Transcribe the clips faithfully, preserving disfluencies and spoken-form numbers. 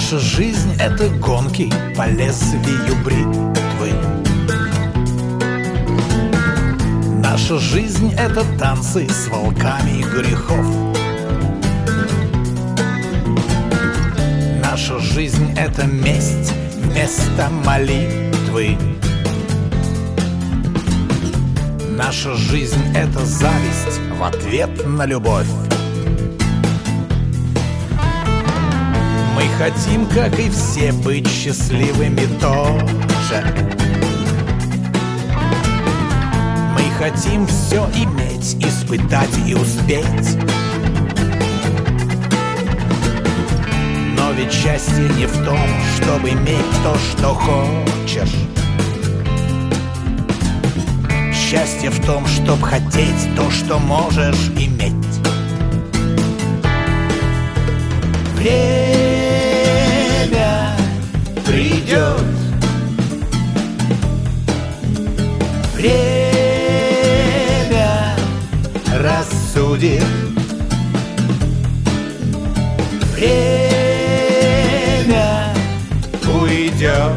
Наша жизнь — это гонки по лезвию бритвы. Наша жизнь — это танцы с волками грехов. Наша жизнь — это месть вместо молитвы. Наша жизнь — это зависть в ответ на любовь. Мы хотим, как и все, быть счастливыми тоже. Мы хотим все иметь, испытать и успеть. Но ведь счастье не в том, чтобы иметь то, что хочешь. Счастье в том, чтоб хотеть то, что можешь иметь. Время придет, время рассудит, время уйдет.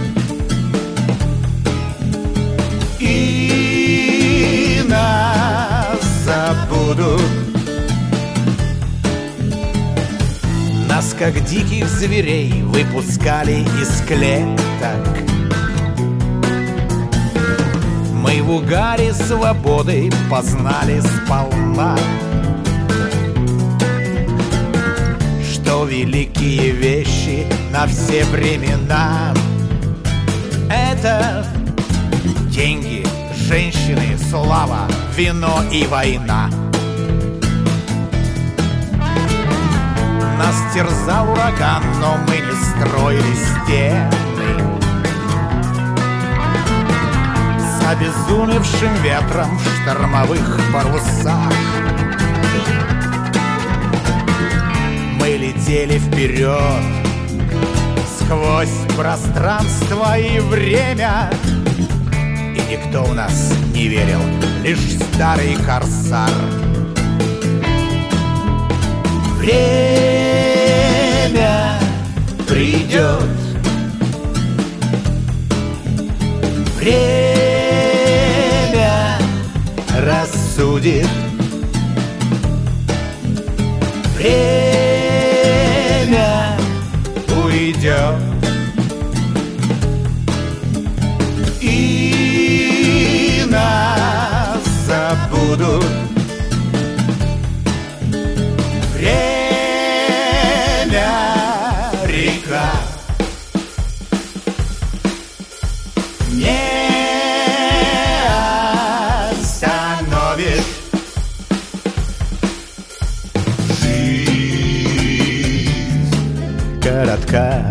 И нас забудут. Нас, как диких зверей, выпускали из клеток. Мы в угаре свободы познали сполна, что великие вещи на все времена — это деньги, женщины, слава, вино и война. Нас терзал ураган, но мы не строили стены. С обезумевшим ветром в штормовых парусах мы летели вперед сквозь пространство и время. И никто у нас не верил, лишь старый корсар. Время придет, время рассудит, время уйдет. И нас забудут. Река не остановишь. Жизнь коротка,